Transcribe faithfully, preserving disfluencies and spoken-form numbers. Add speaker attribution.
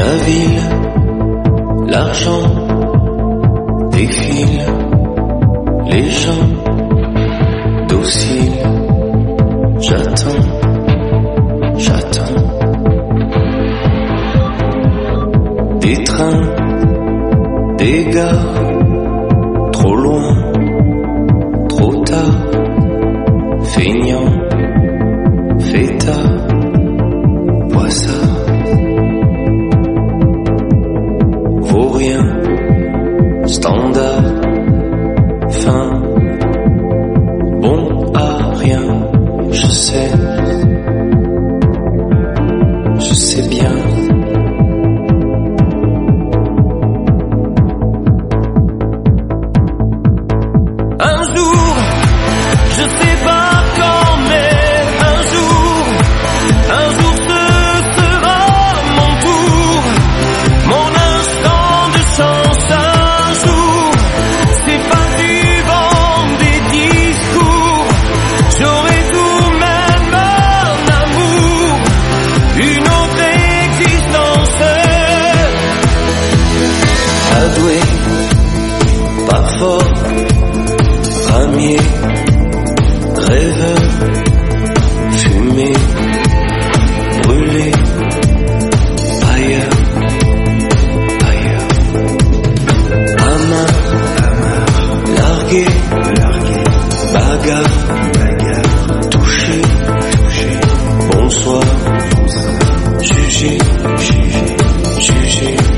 Speaker 1: La ville, l'argent défile, les gens dociles. J'attends, j'attends. Des trains, des gares, trop loin, trop tard. Feignant, fêtard, poissard. Vaut rien, standard, fin, bon à rien, je sais, je sais bien. Un jour, je sais pas quand, mais un jour, un jour ce sera mon tour, mon instant de chance. Un jour, c'est pas du vent des discours, j'aurai tout de même un amour, une autre existence. Avoué, pas fort, ramier, rêveur, fumé, brûlé, ailleurs, ailleurs. Amarre, largué, bagarre, touché, bonsoir, jugé, jugé.